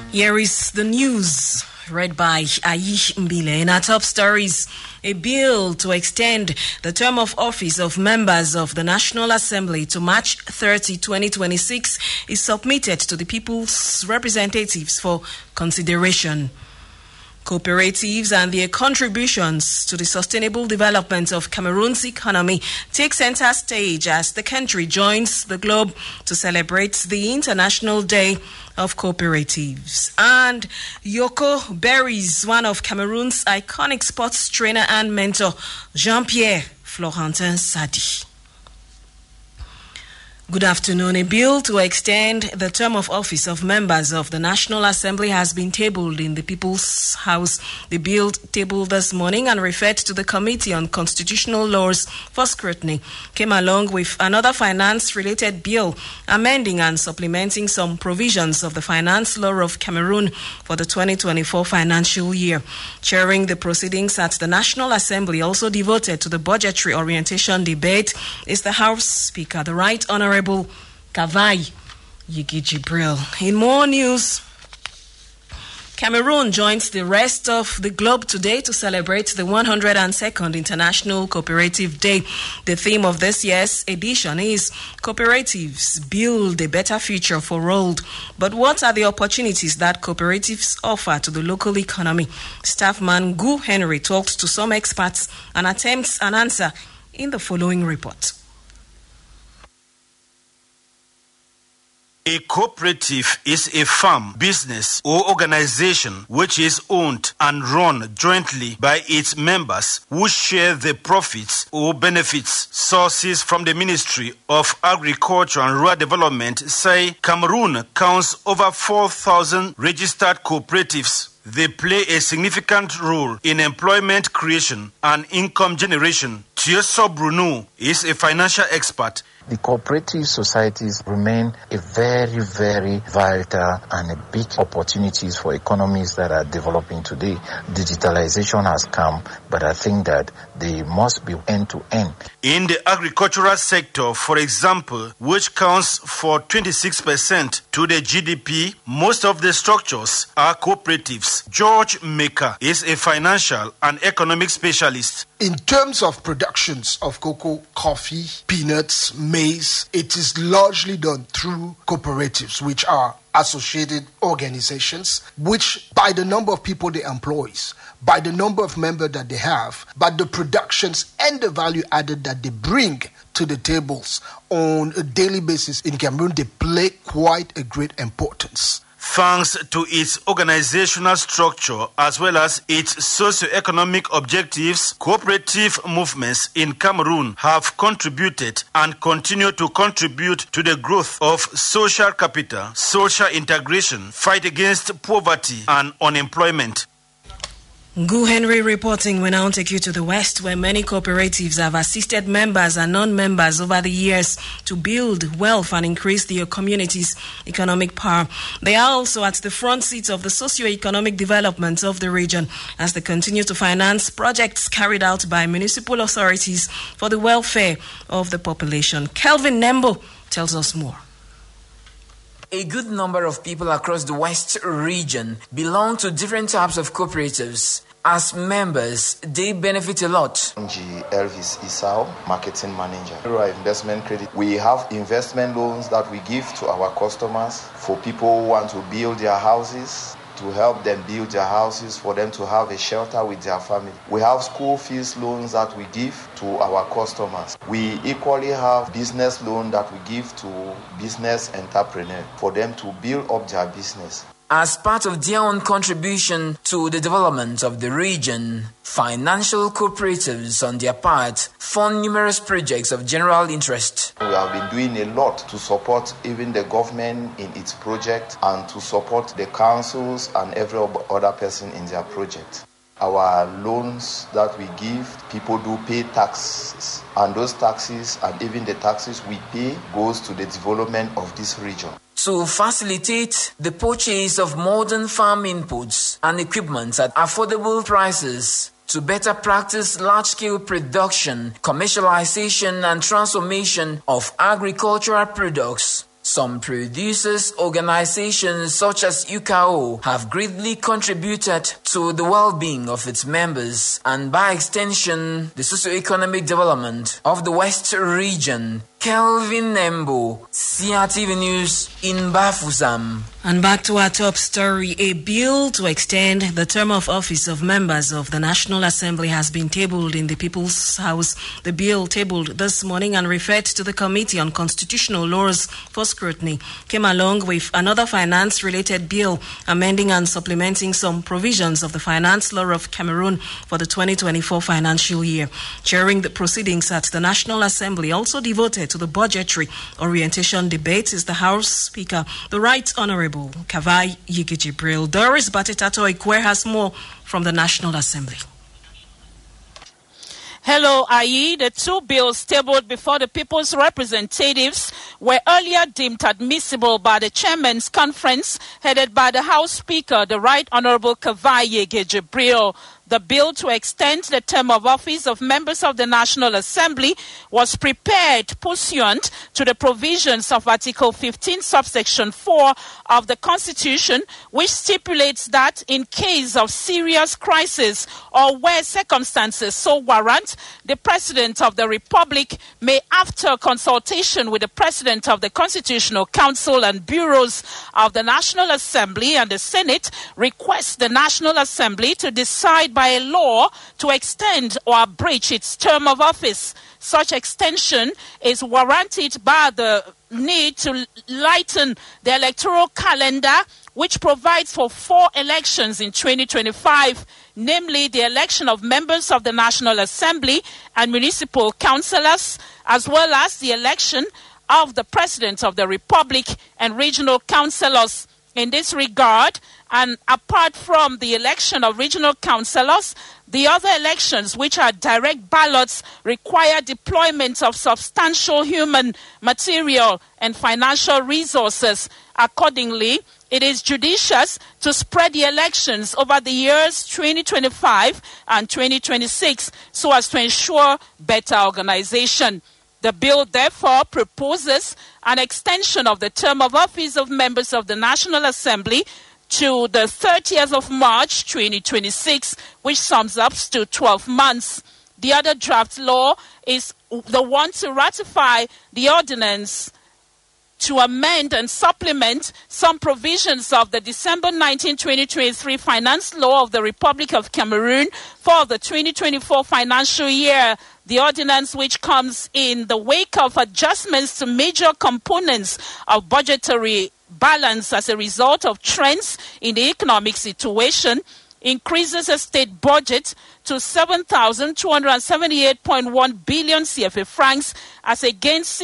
Here is the news, read by Aish Mbile. In our top stories, a bill to extend the term of office of members of the National Assembly to March 30, 2026 is submitted to the People's Representatives for consideration. Cooperatives and their contributions to the sustainable development of Cameroon's economy take center stage as the country joins the globe to celebrate the International Day of Cooperatives. And Yoko buries one of Cameroon's iconic sports trainer and mentor, Jean-Pierre Florentin Sadi. Good afternoon. A bill to extend the term of office of members of the National Assembly has been tabled in the People's House. The bill tabled this morning and referred to the Committee on Constitutional Laws for scrutiny came along with another finance-related bill amending and supplementing some provisions of the Finance Law of Cameroon for the 2024 financial year. Chairing the proceedings at the National Assembly, also devoted to the budgetary orientation debate, is the House Speaker, the Right Honorable Kavai Yigi Jibril. In more news, Cameroon joins the rest of the globe today to celebrate the 102nd International Cooperative Day. The theme of this year's edition is Cooperatives Build a Better Future for All. But what are the opportunities that cooperatives offer to the local economy? Staffman Gu Henry talked to some experts and attempts an answer in the following report. A cooperative is a farm, business, or organization which is owned and run jointly by its members who share the profits or benefits. Sources from the Ministry of Agriculture and Rural Development say Cameroon counts over 4,000 registered cooperatives. They play a significant role in employment creation and income generation. Thioso Bruno is a financial expert. The cooperative societies remain a very, very vital and a big opportunities for economies that are developing today. Digitalization has come, but I think that they must be end-to-end. In the agricultural sector, for example, which counts for 26% to the GDP, most of the structures are cooperatives. George Maker is a financial and economic specialist. In terms of productions of cocoa, coffee, peanuts, maize, it is largely done through cooperatives, which are associated organizations, which by the number of people they employ, by the number of members that they have, but the productions and the value added that they bring to the tables on a daily basis in Cameroon, they play quite a great importance. Thanks to its organizational structure as well as its socio-economic objectives, cooperative movements in Cameroon have contributed and continue to contribute to the growth of social capital, social integration, fight against poverty and unemployment. Gu Henry reporting. We now take you to the West, where many cooperatives have assisted members and non-members over the years to build wealth and increase their community's economic power. They are also at the front seat of the socio-economic development of the region as they continue to finance projects carried out by municipal authorities for the welfare of the population. Kelvin Nembo tells us more. A good number of people across the West region belong to different types of cooperatives. As members, they benefit a lot. Elvis Isao, marketing manager. Rural Investment Credit. We have investment loans that we give to our customers for people who want to build their houses, to help them build their houses, for them to have a shelter with their family. We have school fees loans that we give to our customers. We equally have business loan that we give to business entrepreneurs for them to build up their business. As part of their own contribution to the development of the region, financial cooperatives on their part fund numerous projects of general interest. We have been doing a lot to support even the government in its project and to support the councils and every other person in their project. Our loans that we give, people do pay taxes, and those taxes and even the taxes we pay goes to the development of this region. To facilitate the purchase of modern farm inputs and equipment at affordable prices, to better practice large-scale production, commercialization, and transformation of agricultural products, Some producers' organizations such as UKO have greatly contributed to the well-being of its members and by extension the socio-economic development of the West region. Kelvin Nembo, CRTV News in Bafusam. And back to our top story. A bill to extend the term of office of members of the National Assembly has been tabled in the People's House. The bill, tabled this morning and referred to the Committee on Constitutional Laws for scrutiny, came along with another finance-related bill amending and supplementing some provisions of the Finance Law of Cameroon for the 2024 financial year. Chairing the proceedings at the National Assembly, also devoted to the budgetary orientation debate, is the House Speaker, the Right Honorable Kavai Yige-Jibril. Doris Batitato-Ikwe has more from the National Assembly. Hello, Ayi. The two bills tabled before the People's Representatives were earlier deemed admissible by the Chairman's Conference headed by the House Speaker, the Right Honorable Kavai Yige-Jibril. The bill to extend the term of office of members of the National Assembly was prepared pursuant to the provisions of Article 15, subsection 4 of the Constitution, which stipulates that in case of serious crisis or where circumstances so warrant, the President of the Republic may, after consultation with the President of the Constitutional Council and bureaus of the National Assembly and the Senate, request the National Assembly to decide by a law to extend or abridge its term of office. Such extension is warranted by the need to lighten the electoral calendar, which provides for 4 elections in 2025, namely the election of members of the National Assembly and municipal councillors, as well as the election of the President of the Republic and regional councillors. In this regard, and apart from the election of regional councillors, the other elections, which are direct ballots, require deployment of substantial human, material, and financial resources. Accordingly, it is judicious to spread the elections over the years 2025 and 2026 so as to ensure better organization. The bill therefore proposes an extension of the term of office of members of the National Assembly to the 30th of March 2026, which sums up to 12 months. The other draft law is the one to ratify the ordinance to amend and supplement some provisions of the December 19, 2023 Finance Law of the Republic of Cameroon for the 2024 financial year. The ordinance, which comes in the wake of adjustments to major components of budgetary balance as a result of trends in the economic situation, increases the state budget to 7,278.1 billion CFA francs as against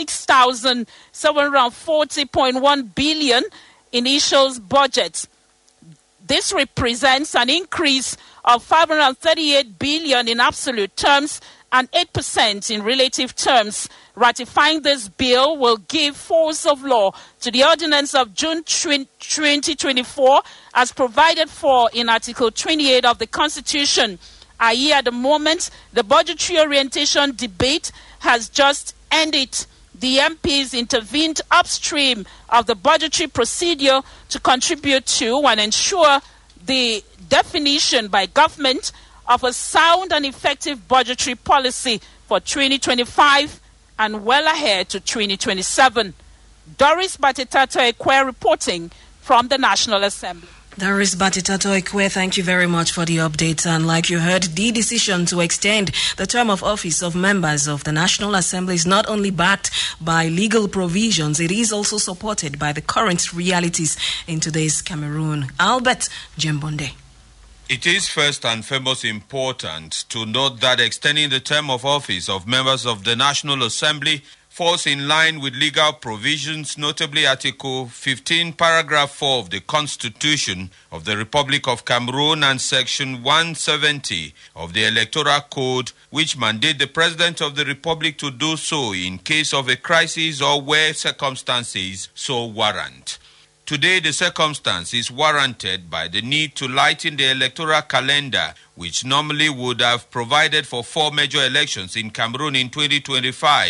6,740.1 billion initial budget. This represents an increase of 538 billion in absolute terms and 8% in relative terms. Ratifying this bill will give force of law to the ordinance of June 2024 as provided for in Article 28 of the Constitution. I.e., at the moment, the budgetary orientation debate has just ended. The MPs intervened upstream of the budgetary procedure to contribute to and ensure the definition by government of a sound and effective budgetary policy for 2025 and well ahead to 2027. Doris Batitato-Ikwe reporting from the National Assembly. Doris Batitato-Ikwe, thank you very much for the update. And like you heard, the decision to extend the term of office of members of the National Assembly is not only backed by legal provisions, it is also supported by the current realities in today's Cameroon. Albert Jembonde. It is first and foremost important to note that extending the term of office of members of the National Assembly falls in line with legal provisions, notably Article 15, Paragraph 4 of the Constitution of the Republic of Cameroon and Section 170 of the Electoral Code, which mandate the President of the Republic to do so in case of a crisis or where circumstances so warrant. Today, the circumstance is warranted by the need to lighten the electoral calendar, which normally would have provided for 4 major elections in Cameroon in 2025.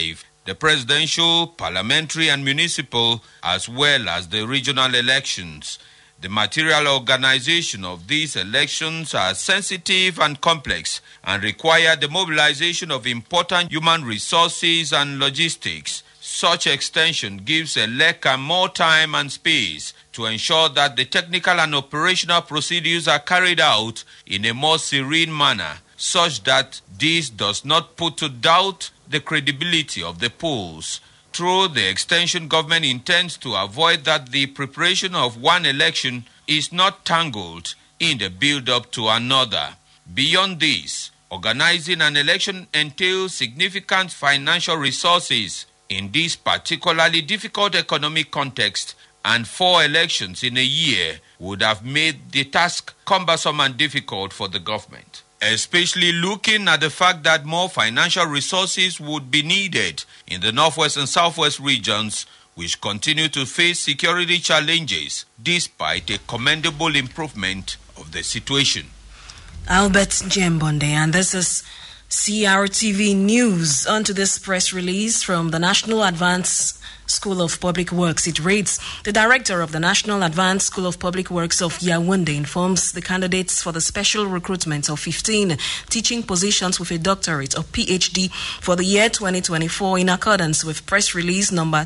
the presidential, parliamentary and municipal, as well as the regional elections. The material organization of these elections are sensitive and complex and require the mobilization of important human resources and logistics. Such extension gives ELECA more time and space to ensure that the technical and operational procedures are carried out in a more serene manner, such that this does not put to doubt the credibility of the polls. Through the extension, government intends to avoid that the preparation of one election is not tangled in the build-up to another. Beyond this, organizing an election entails significant financial resources in this particularly difficult economic context, and 4 elections in a year would have made the task cumbersome and difficult for the government. Especially looking at the fact that more financial resources would be needed in the northwest and southwest regions, which continue to face security challenges despite a commendable improvement of the situation. Albert Jembonde, and this is CRTV News. On to this press release from the National Advanced School of Public Works. It reads, the director of the National Advanced School of Public Works of Yaoundé informs the candidates for the special recruitment of 15 teaching positions with a doctorate or PhD for the year 2024 in accordance with press release number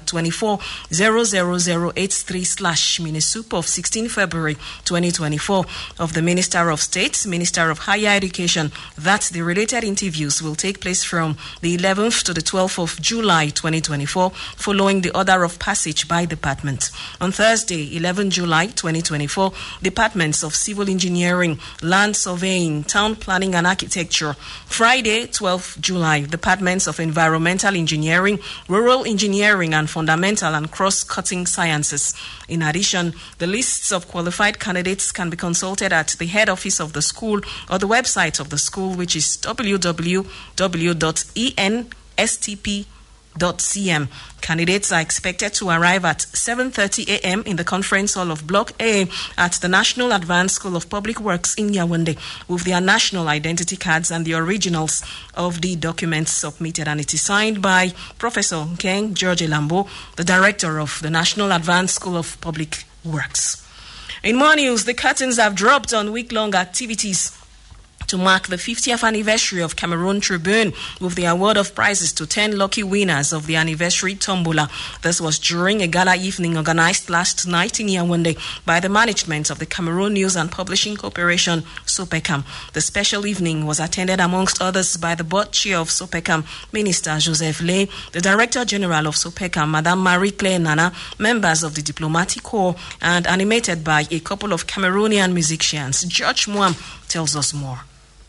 24-00083/Minisup of 16 February 2024 of the Minister of State, Minister of Higher Education, that the related interviews will take place from the 11th to the 12th of July 2024 following the order of passage by department. On Thursday, 11 July 2024, departments of Civil Engineering, Land Surveying, Town Planning and Architecture. Friday, 12 July, departments of Environmental Engineering, Rural Engineering and Fundamental and Cross-Cutting Sciences. In addition, the lists of qualified candidates can be consulted at the head office of the school or the website of the school, which is www.enstp.cm. Candidates are expected to arrive at 7:30 a.m. in the conference hall of Block A at the National Advanced School of Public Works in Yaoundé with their national identity cards and the originals of the documents submitted. And it is signed by Professor Ken George Lambo, the director of the National Advanced School of Public Works. In more news, the curtains have dropped on week-long activities to mark the 50th anniversary of Cameroon Tribune with the award of prizes to 10 lucky winners of the anniversary tombola. This was during a gala evening organized last night in Yaoundé by the management of the Cameroon News and Publishing Corporation, SOPECAM. The special evening was attended amongst others by the board chair of SOPECAM, Minister Joseph Lay, the Director General of SOPECAM, Madame Marie-Claire Nana, members of the Diplomatic Corps, and animated by a couple of Cameroonian musicians. George Muam tells us more.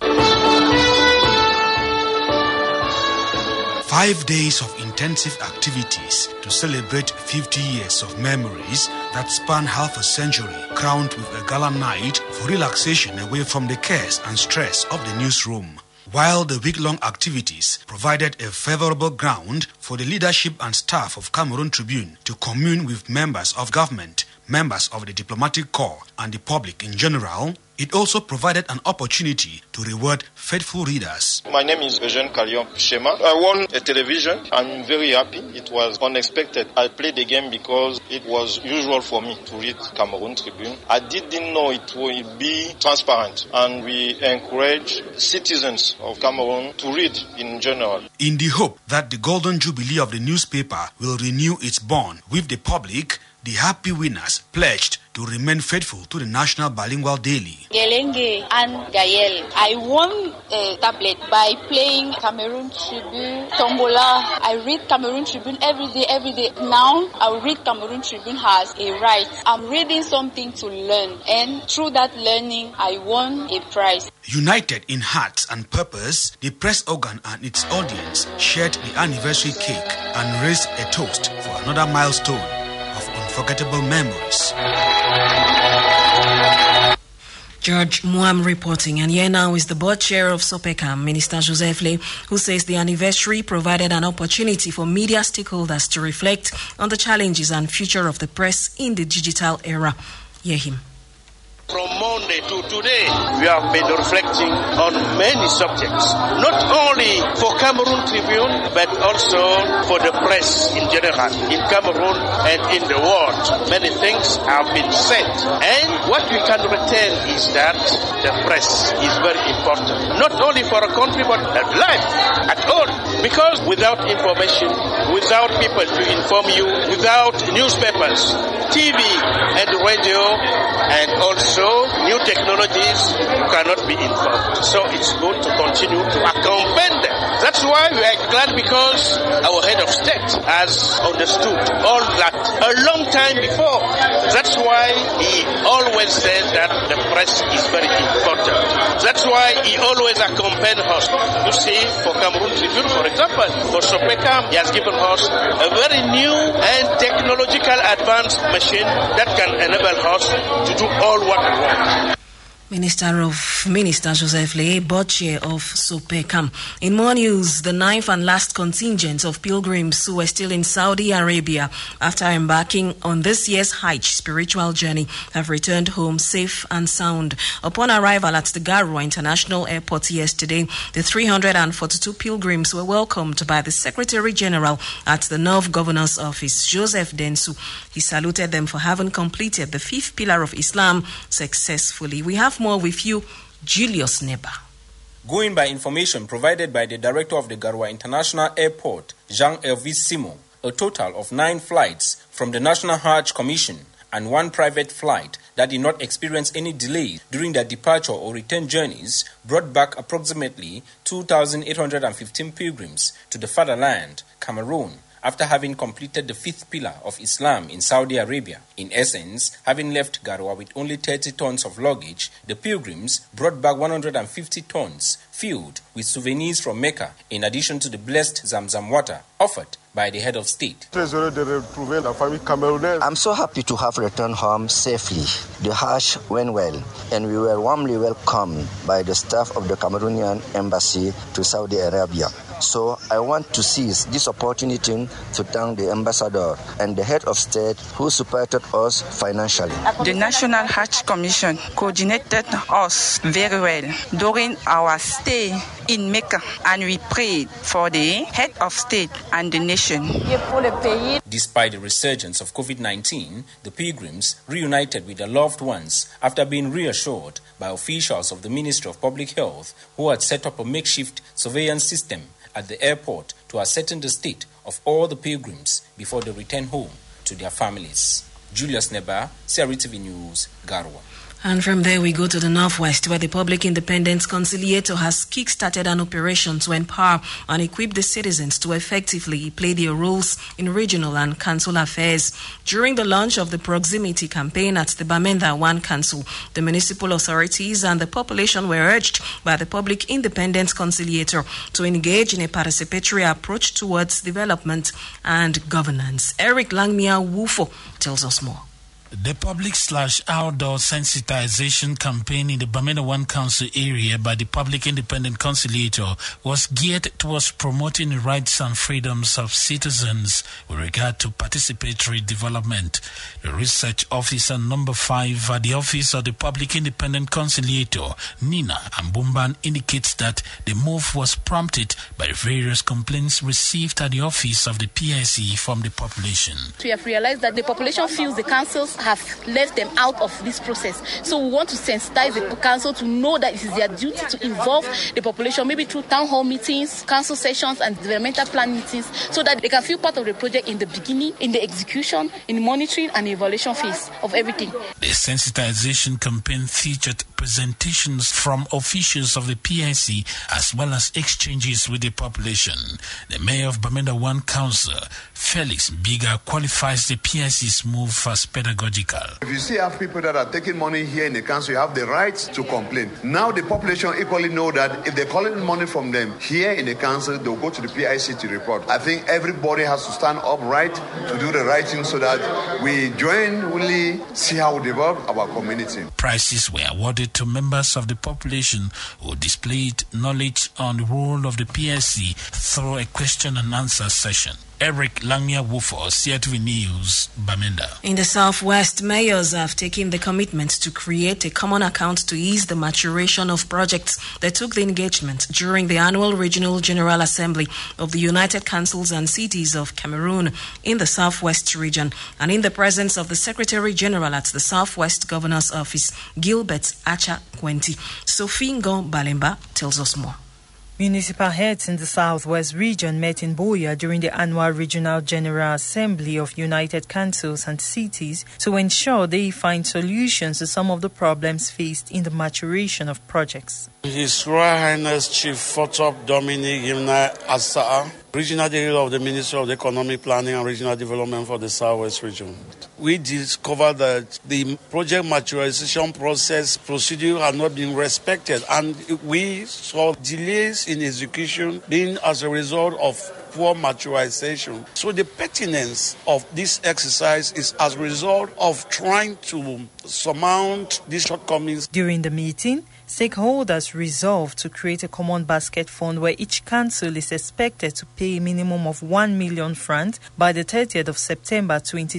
5 days of intensive activities to celebrate 50 years of memories that span half a century, crowned with a gala night for relaxation away from the cares and stress of the newsroom. While the week-long activities provided a favorable ground for the leadership and staff of Cameroon Tribune to commune with members of government, members of the Diplomatic Corps, and the public in general, it also provided an opportunity to reward faithful readers. My name is Eugene Kalion Shema. I won a television. I'm very happy. It was unexpected. I played the game because it was usual for me to read Cameroon Tribune. I didn't know it would be transparent, and we encourage citizens of Cameroon to read in general. In the hope that the Golden Jubilee of the newspaper will renew its bond with the public, the happy winners pledged to remain faithful to the National Bilingual Daily. Gelenge and Gael. I won a tablet by playing Cameroon Tribune Tombola. I read Cameroon Tribune every day. Now I read Cameroon Tribune as a right. I'm reading something to learn, and through that learning, I won a prize. United in heart and purpose, the press organ and its audience shared the anniversary cake and raised a toast for another milestone of unforgettable memories. George Muam reporting, and here now is the board chair of SOPECAM, Minister Joseph Lay, who says the anniversary provided an opportunity for media stakeholders to reflect on the challenges and future of the press in the digital era. Hear him. From Monday to today, we have been reflecting on many subjects, not only for Cameroon Tribune, but also for the press in general, in Cameroon and in the world. Many things have been said, and what we can retain is that the press is very important, not only for a country, but life at all. Because without information, without people to inform you, without newspapers, TV and radio, and also new technologies, you cannot be informed. So it's good to continue to accompany them. That's why we are glad, because our head of state has understood all that a long time before. That's why he always said that the press is very important. That's why he always accompanied us. You see, for Cameroon Tribune, for example, for Sopecam, he has given us a very new and technological advanced machine that can enable us to do all what we want. Minister Joseph Lee Boche of Sopecam. In more news, the 9th and last contingent of pilgrims who were still in Saudi Arabia after embarking on this year's Hajj spiritual journey have returned home safe and sound. Upon arrival at the Garoua International Airport yesterday, the 342 pilgrims were welcomed by the Secretary General at the North Governor's Office, Joseph Densu. He saluted them for having completed the 5th pillar of Islam successfully. We have more with you, Julius Neba. Going by information provided by the director of the Garoua International Airport, Jean-Hervé Simon, a total of 9 flights from the National Hajj Commission and 1 private flight that did not experience any delay during their departure or return journeys brought back approximately 2,815 pilgrims to the fatherland, Cameroon, after having completed the 5th pillar of Islam in Saudi Arabia. In essence, having left Garoua with only 30 tons of luggage, the pilgrims brought back 150 tons filled with souvenirs from Mecca, in addition to the blessed Zamzam water offered by the head of state. I'm so happy to have returned home safely. The Hajj went well, and we were warmly welcomed by the staff of the Cameroonian embassy to Saudi Arabia. So I want to seize this opportunity to thank the ambassador and the head of state who supported us financially. The National Hajj Commission coordinated us very well during our stay in Mecca, and we prayed for the head of state and the nation. Despite the resurgence of COVID-19, the pilgrims reunited with their loved ones after being reassured by officials of the Ministry of Public Health, who had set up a makeshift surveillance system at the airport to ascertain the state of all the pilgrims before they return home to their families. Julius Neba, CRTV News, Garoua. And from there we go to the northwest, where the Public Independence Conciliator has kick-started an operation to empower and equip the citizens to effectively play their roles in regional and council affairs. During the launch of the proximity campaign at the Bamenda 1 Council, the municipal authorities and the population were urged by the Public Independence Conciliator to engage in a participatory approach towards development and governance. Eric Langmia Wufo tells us more. The public/outdoor sensitization campaign in the Bamenda 1 Council area by the Public Independent Conciliator was geared towards promoting the rights and freedoms of citizens with regard to participatory development. The research officer number 5 at the office of the Public Independent Conciliator, Nina Ambumban, indicates that the move was prompted by various complaints received at the office of the PIC from the population. We have realized that the population feels the councils have left them out of this process. So we want to sensitize the council to know that it is their duty to involve the population, maybe through town hall meetings, council sessions, and developmental plan meetings, so that they can feel part of the project in the beginning, in the execution, in the monitoring, and the evaluation phase of everything. The sensitization campaign featured presentations from officials of the PIC as well as exchanges with the population. The mayor of Bamenda 1 Council, Felix Biga, qualifies the PIC's move as pedagogical. If you see have people that are taking money here in the council, you have the right to complain. Now the population equally know that if they're calling money from them here in the council, they'll go to the PIC to report. I think everybody has to stand upright to do the right thing so that we jointly see how we develop our community. Prizes were awarded to members of the population who displayed knowledge on the role of the PIC through a question and answer session. Eric Langmia Wufo, CRTV News, Bamenda. In the Southwest, mayors have taken the commitment to create a common account to ease the maturation of projects that took the engagement during the annual Regional General Assembly of the United Councils and Cities of Cameroon in the Southwest region, and in the presence of the Secretary General at the Southwest Governor's Office, Gilbert Acha Kwenti. Sophie Ngo Balemba tells us more. Municipal heads in the Southwest region met in Buea during the annual Regional General Assembly of United Councils and Cities to ensure they find solutions to some of the problems faced in the maturation of projects. His Royal Highness Chief Photop Dominic Yimna Asaa, Regional Director of the Ministry of Economic Planning and Regional Development for the Southwest region. We discovered that the project maturation process procedure had not been respected, and we saw delays in execution being as a result of poor maturation. So the pertinence of this exercise is as a result of trying to surmount these shortcomings. During the meeting, stakeholders resolved to create a common basket fund where each council is expected to pay a minimum of 1 million francs by the 30th of September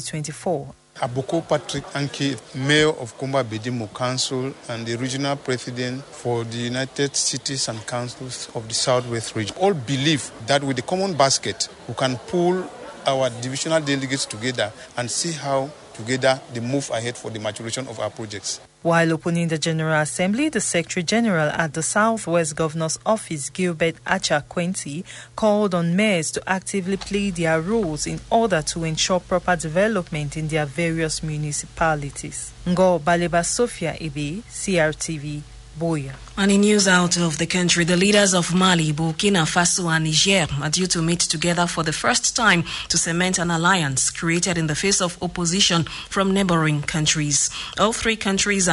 2024. Aboko Patrick Anki, Mayor of Kumba Bedimo Council and the Regional President for the United Cities and Councils of the Southwest region, all believe that with the common basket, we can pull our divisional delegates together and see how together they move ahead for the maturation of our projects. While opening the General Assembly, the Secretary General at the Southwest Governor's Office, Gilbert Acha Kwenti, called on mayors to actively play their roles in order to ensure proper development in their various municipalities. Ngo Baleba Sophia Ebe, CRTV, Buea. And in news out of the country, the leaders of Mali, Burkina Faso and Niger are due to meet together for the first time to cement an alliance created in the face of opposition from neighboring countries. All three countries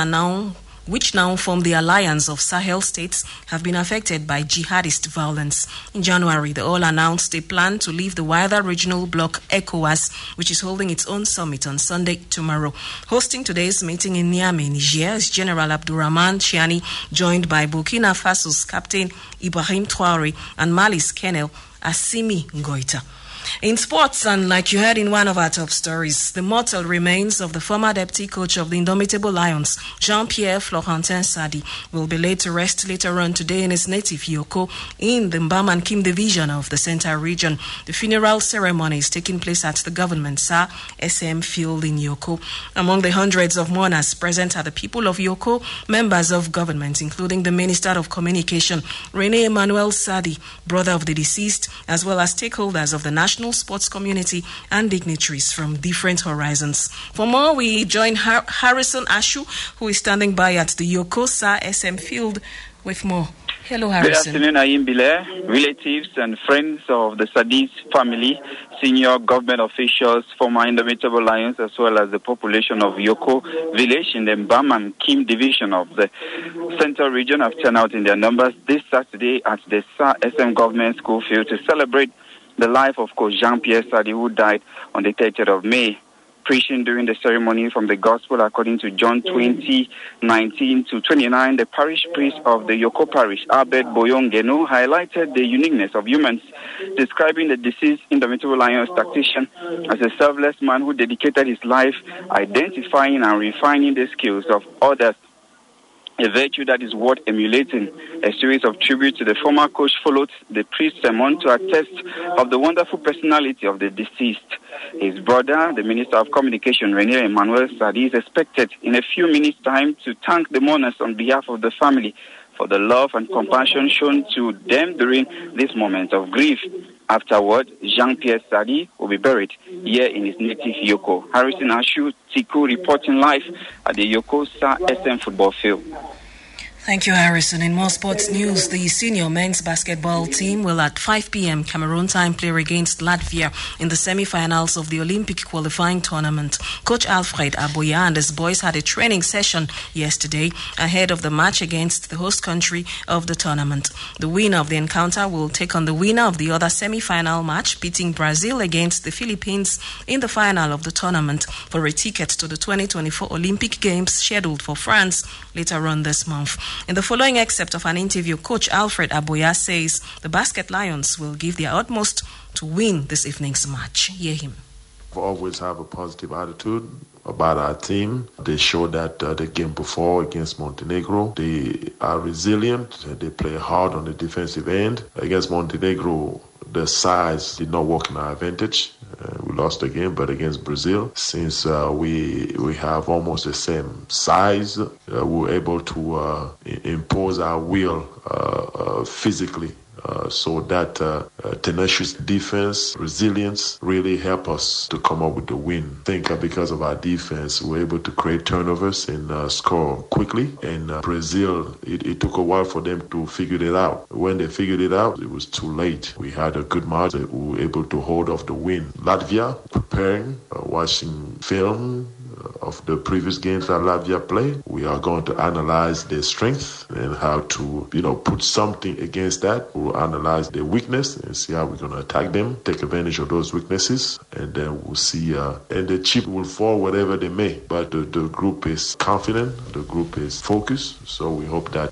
which now form the Alliance of Sahel States, have been affected by jihadist violence. In January, they all announced a plan to leave the wider regional bloc ECOWAS, which is holding its own summit on Sunday tomorrow. Hosting today's meeting in Niamey, Niger, is General Abdourahmane Chiani, joined by Burkina Faso's Captain Ibrahim Traoré and Mali's Colonel Assimi Goïta. In sports, and like you heard in one of our top stories, the mortal remains of the former deputy coach of the Indomitable Lions, Jean-Pierre Florentin Sadi, will be laid to rest later on today in his native Yoko in the Mbam and Kim division of the Central region. The funeral ceremony is taking place at the government SAR SM Field in Yoko. Among the hundreds of mourners present are the people of Yoko, members of government, including the Minister of Communication, Rene Emmanuel Sadi, brother of the deceased, as well as stakeholders of the national sports community and dignitaries from different horizons. For more, we join Harrison Ashu, who is standing by at the Yokosa SM Field with more. Hello, Harrison. Good afternoon, Ayim relatives and friends of the Sadis family, senior government officials, former Indomitable Lions, as well as the population of Yoko village in the Mbam and Kim division of the Central region have turned out in their numbers this Saturday at the SAR SM Government School Field to celebrate the life of Coach Jean-Pierre Sadi, who died on the 30th of May. Preaching during the ceremony from the Gospel according to John 20:19-29, the parish priest of the Yoko parish, Albert Boyongeno, highlighted the uniqueness of humans, describing the deceased Indomitable Lions tactician as a selfless man who dedicated his life identifying and refining the skills of others, a virtue that is worth emulating. A series of tributes to the former coach followed the priest's sermon to attest of the wonderful personality of the deceased. His brother, the Minister of Communication, Rene Emmanuel Sadi, is expected in a few minutes' time to thank the mourners on behalf of the family for the love and compassion shown to them during this moment of grief. Afterward, Jean-Pierre Sadi will be buried here in his native Yoko. Harrison Ashu, Tiku, reporting live at the Yoko SAR SM football field. Thank you, Harrison. In more sports news, the senior men's basketball team will at 5 p.m. Cameroon time play against Latvia in the semi-finals of the Olympic qualifying tournament. Coach Alfred Aboya and his boys had a training session yesterday ahead of the match against the host country of the tournament. The winner of the encounter will take on the winner of the other semi-final match, pitting Brazil against the Philippines in the final of the tournament for a ticket to the 2024 Olympic Games scheduled for France later on this month. In the following excerpt of an interview, Coach Alfred Aboya says the Basket Lions will give their utmost to win this evening's match. Hear him. We always have a positive attitude about our team. They showed that the game before against Montenegro. They are resilient. They play hard on the defensive end. Against Montenegro, the size did not work in our advantage. We lost the game, but against Brazil, since we have almost the same size, we were able to impose our will physically. So that tenacious defense, resilience really help us to come up with the win. I think because of our defense, we were able to create turnovers and score quickly. And Brazil, it took a while for them to figure it out. When they figured it out, it was too late. We had a good match. We were able to hold off the win. Latvia, preparing, watching film of the previous games that Latvia played. We are going to analyze their strength and how to, put something against that. We'll analyze their weakness and see how we're going to attack them, take advantage of those weaknesses, and then we'll see. And the chip will fall whatever they may. But the group is confident. The group is focused. So we hope that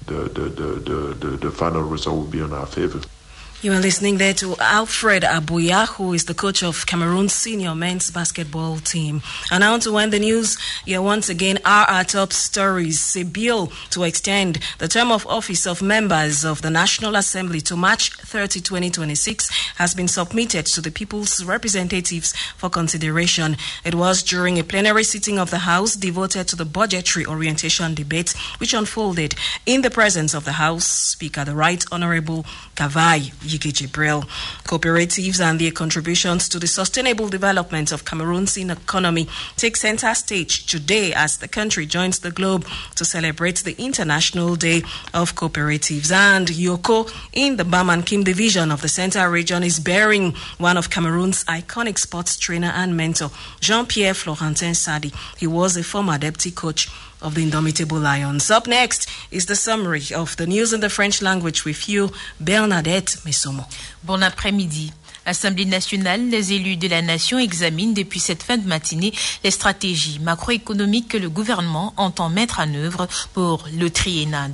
the final result will be in our favor. You are listening there to Alfred Aboya, who is the coach of Cameroon's senior men's basketball team. And now to end the news, here once again are our top stories. A bill to extend the term of office of members of the National Assembly to March 30, 2026 has been submitted to the People's Representatives for consideration. It was during a plenary sitting of the House devoted to the budgetary orientation debate, which unfolded in the presence of the House Speaker, the Right Honorable Kavai Yige-Jibril. Cooperatives and their contributions to the sustainable development of Cameroon's economy take center stage today as the country joins the globe to celebrate the International Day of Cooperatives. And Yoko in the Bam and Kim division of the Central Region is bearing one of Cameroon's iconic sports trainer and mentor, Jean-Pierre Florentin Sadi. He was a former deputy coach of the Indomitable Lions. Up next is the summary of the news in the French language with you, Bernadette Messomo. Bon après-midi. Assemblée nationale, les élus de la nation examinent depuis cette fin de matinée les stratégies macroéconomiques que le gouvernement entend mettre en œuvre pour le triennat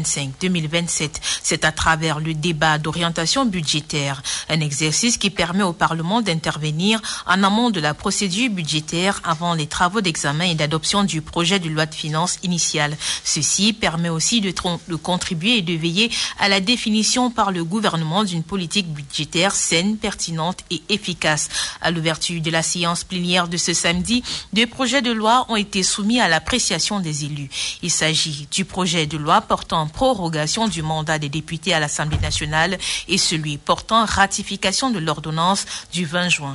2025-2027. C'est à travers le débat d'orientation budgétaire, un exercice qui permet au Parlement d'intervenir en amont de la procédure budgétaire avant les travaux d'examen et d'adoption du projet de loi de finances initiale. Ceci permet aussi de contribuer et de veiller à la définition par le gouvernement d'une politique budgétaire saine, pertinente et efficace. À l'ouverture de la séance plénière de ce samedi, 2 projets de loi ont été soumis à l'appréciation des élus. Il s'agit du projet de loi portant prorogation du mandat des députés à l'Assemblée nationale et celui portant ratification de l'ordonnance du 20 juin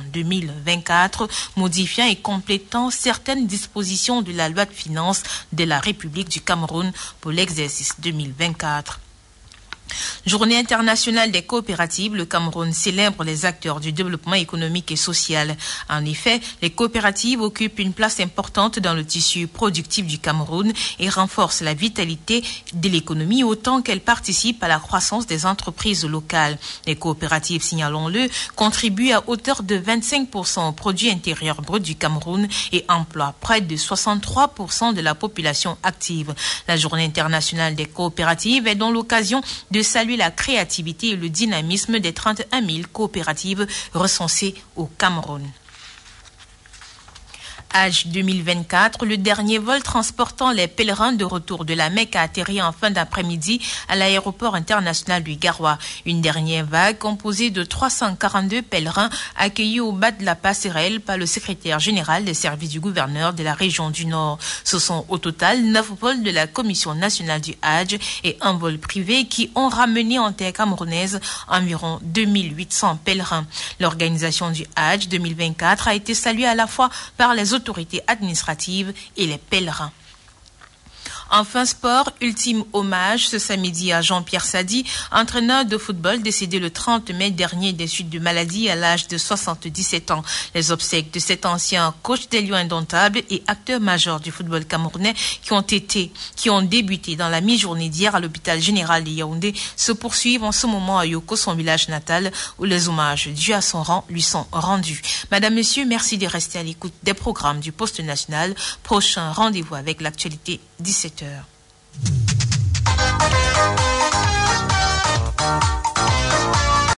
2024, modifiant et complétant certaines dispositions de la loi de finances de la République du Cameroun pour l'exercice 2024. Journée internationale des coopératives, le Cameroun célèbre les acteurs du développement économique et social. En effet, les coopératives occupent une place importante dans le tissu productif du Cameroun et renforcent la vitalité de l'économie autant qu'elles participent à la croissance des entreprises locales. Les coopératives, signalons-le, contribuent à hauteur de 25% au produit intérieur brut du Cameroun et emploient près de 63% de la population active. La Journée internationale des coopératives est donc l'occasion de saluer la créativité et le dynamisme des 31 000 coopératives recensées au Cameroun. Hajj 2024, le dernier vol transportant les pèlerins de retour de la Mecque a atterri en fin d'après-midi à l'aéroport international du Garoua. Une dernière vague composée de 342 pèlerins accueillis au bas de la passerelle par le secrétaire général des services du gouverneur de la région du Nord. Ce sont au total 9 vols de la Commission nationale du Hajj et un vol privé qui ont ramené en terre camerounaise environ 2800 pèlerins. L'organisation du Hajj 2024 a été saluée à la fois par les autorités administratives et les pèlerins. Enfin, sport, ultime hommage ce samedi à Jean-Pierre Sadi, entraîneur de football décédé le 30 mai dernier des suites de maladie à l'âge de 77 ans. Les obsèques de cet ancien coach des Lions indomptables et acteur majeur du football camerounais qui ont débuté dans la mi-journée d'hier à l'hôpital général de Yaoundé se poursuivent en ce moment à Yoko, son village natal, où les hommages dus à son rang lui sont rendus. Madame, Monsieur, merci de rester à l'écoute des programmes du Poste national. Prochain rendez-vous avec l'actualité 17h.